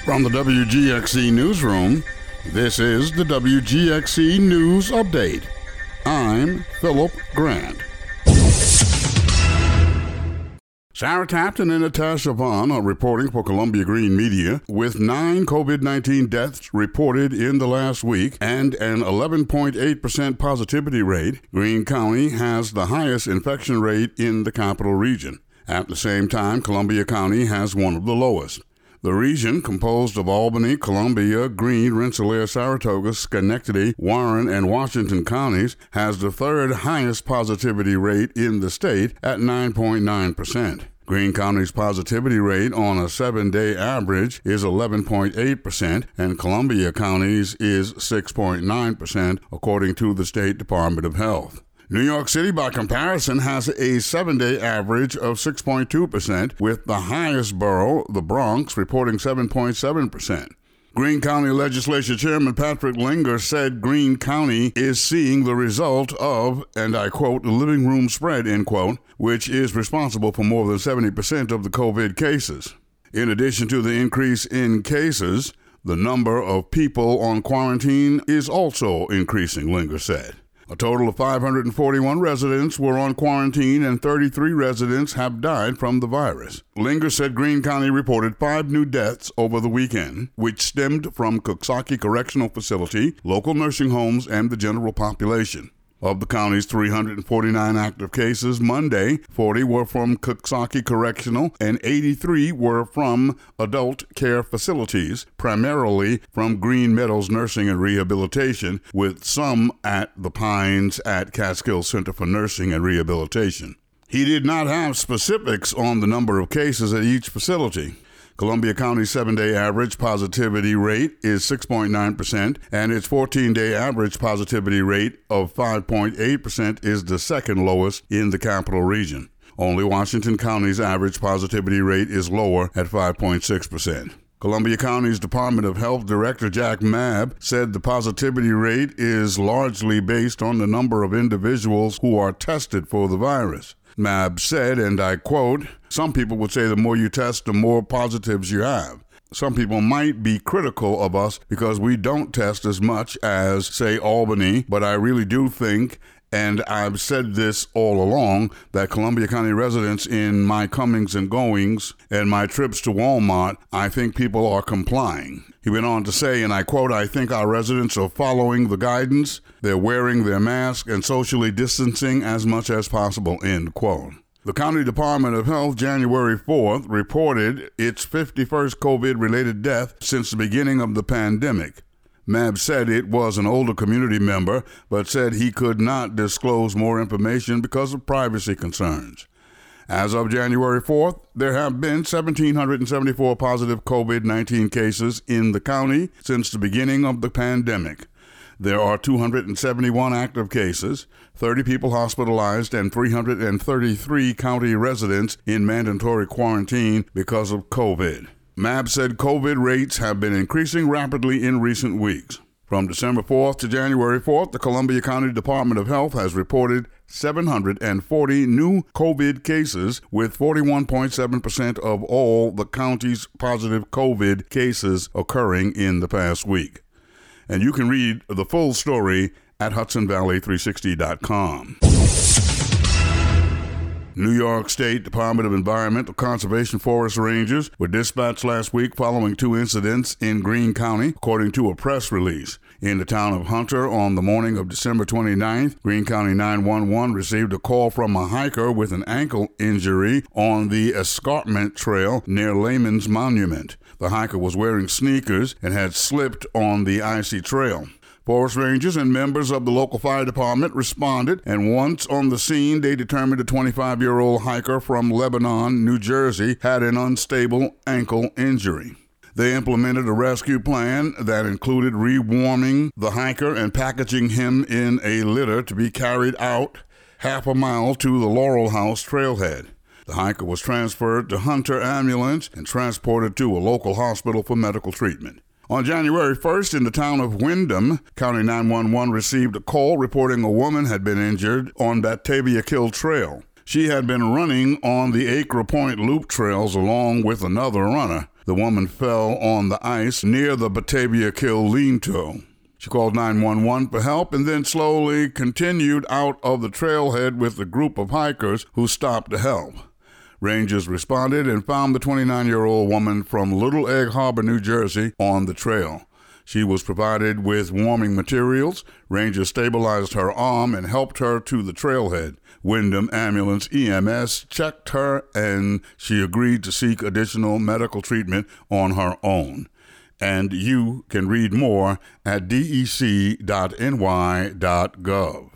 From the WGXC Newsroom, this is the WGXC News Update. I'm Philip Grant. Sarah Tapton and Natasha Vaughn are reporting for Columbia Green Media, with 9 COVID-19 deaths reported in the last week and an 11.8% positivity rate. Greene County has the highest infection rate in the capital region. At the same time, Columbia County has one of the lowest. The region, composed of Albany, Columbia, Greene, Rensselaer, Saratoga, Schenectady, Warren, and Washington counties, has the third highest positivity rate in the state at 9.9%. Greene County's positivity rate on a 7-day average is 11.8%, and Columbia County's is 6.9%, according to the State Department of Health. New York City, by comparison, has a 7-day average of 6.2%, with the highest borough, the Bronx, reporting 7.7%. Greene County Legislature Chairman Patrick Linger said Greene County is seeing the result of, and I quote, the living room spread, end quote, which is responsible for more than 70% of the COVID cases. In addition to the increase in cases, the number of people on quarantine is also increasing, Linger said. A total of 541 residents were on quarantine and 33 residents have died from the virus. Linger said Greene County reported 5 new deaths over the weekend, which stemmed from Coxsackie Correctional Facility, local nursing homes, and the general population. Of the county's 349 active cases Monday, 40 were from Coxsackie Correctional and 83 were from adult care facilities, primarily from Green Meadows Nursing and Rehabilitation, with some at the Pines at Catskill Center for Nursing and Rehabilitation. He did not have specifics on the number of cases at each facility. Columbia County's 7-day average positivity rate is 6.9%, and its 14-day average positivity rate of 5.8% is the second lowest in the capital region. Only Washington County's average positivity rate is lower at 5.6%. Columbia County's Department of Health Director Jack Mabb said the positivity rate is largely based on the number of individuals who are tested for the virus. Mabb said, and I quote, "Some people would say the more you test, the more positives you have. Some people might be critical of us because we don't test as much as, say, Albany, but I really do think, and I've said this all along, that Columbia County residents in my comings and goings and my trips to Walmart, I think people are complying." He went on to say, and I quote, "I think our residents are following the guidance. They're wearing their masks and socially distancing as much as possible," end quote. The County Department of Health, January 4th, reported its 51st COVID-related death since the beginning of the pandemic. Mabb said it was an older community member, but said he could not disclose more information because of privacy concerns. As of January 4th, there have been 1,774 positive COVID-19 cases in the county since the beginning of the pandemic. There are 271 active cases, 30 people hospitalized, and 333 county residents in mandatory quarantine because of COVID. Mabb said COVID rates have been increasing rapidly in recent weeks. From December 4th to January 4th, the Columbia County Department of Health has reported 740 new COVID cases, with 41.7% of all the county's positive COVID cases occurring in the past week. And you can read the full story at HudsonValley360.com. New York State Department of Environmental Conservation Forest Rangers were dispatched last week following 2 incidents in Greene County, according to a press release. In the town of Hunter on the morning of December 29th, Greene County 911 received a call from a hiker with an ankle injury on the escarpment trail near Layman's Monument. The hiker was wearing sneakers and had slipped on the icy trail. Forest rangers and members of the local fire department responded, and once on the scene, they determined a 25-year-old hiker from Lebanon, New Jersey, had an unstable ankle injury. They implemented a rescue plan that included rewarming the hiker and packaging him in a litter to be carried out half a mile to the Laurel House trailhead. The hiker was transferred to Hunter Ambulance and transported to a local hospital for medical treatment. On January 1st, in the town of Windham, County 911 received a call reporting a woman had been injured on Batavia Kill Trail. She had been running on the Acre Point Loop trails along with another runner. The woman fell on the ice near the Batavia Kill lean-to. She called 911 for help and then slowly continued out of the trailhead with a group of hikers who stopped to help. Rangers responded and found the 29-year-old woman from Little Egg Harbor, New Jersey, on the trail. She was provided with warming materials. Rangers stabilized her arm and helped her to the trailhead. Wyndham Ambulance EMS checked her, and she agreed to seek additional medical treatment on her own. And you can read more at dec.ny.gov.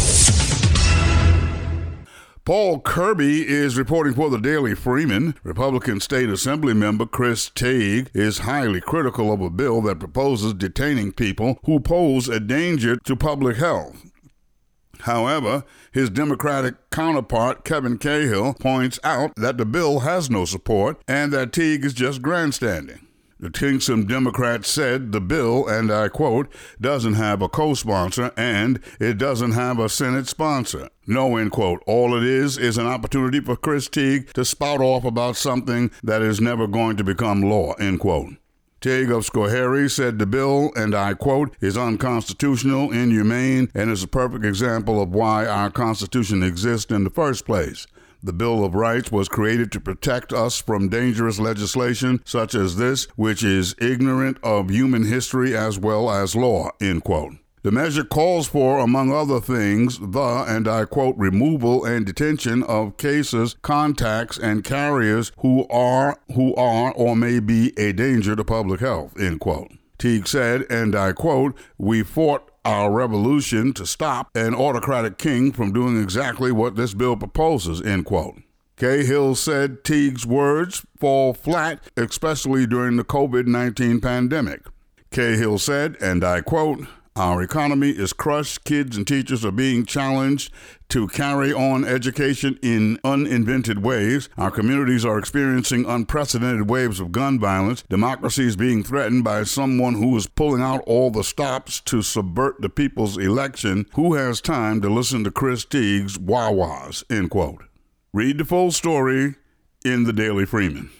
Paul Kirby is reporting for the Daily Freeman. Republican State Assembly member Chris Tague is highly critical of a bill that proposes detaining people who pose a danger to public health. However, his Democratic counterpart, Kevin Cahill, points out that the bill has no support and that Teague is just grandstanding. The Kingston Democrat said the bill, and I quote, doesn't have a co-sponsor and it doesn't have a Senate sponsor. No, end quote. All it is an opportunity for Chris Teague to spout off about something that is never going to become law, end quote. Teague of Schoharie said the bill, and I quote, is unconstitutional, inhumane, and is a perfect example of why our Constitution exists in the first place. The Bill of Rights was created to protect us from dangerous legislation such as this, which is ignorant of human history as well as law, end quote. The measure calls for, among other things, the, and I quote, removal and detention of cases, contacts, and carriers who are or may be a danger to public health, end quote. Teague said, and I quote, we fought our revolution to stop an autocratic king from doing exactly what this bill proposes, end quote. Cahill said Teague's words fall flat, especially during the COVID-19 pandemic. Cahill said, and I quote, our economy is crushed. Kids and teachers are being challenged to carry on education in uninvented ways. Our communities are experiencing unprecedented waves of gun violence. Democracy is being threatened by someone who is pulling out all the stops to subvert the people's election. Who has time to listen to Chris Teague's wah-wahs, end quote. Read the full story in the Daily Freeman.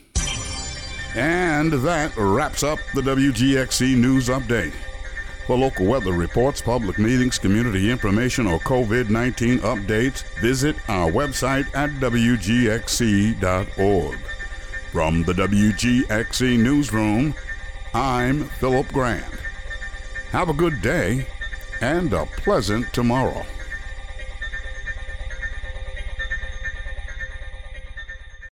And that wraps up the WGXC News Update. For local weather reports, public meetings, community information, or COVID-19 updates, visit our website at WGXC.org. From the WGXC Newsroom, I'm Philip Grant. Have a good day and a pleasant tomorrow.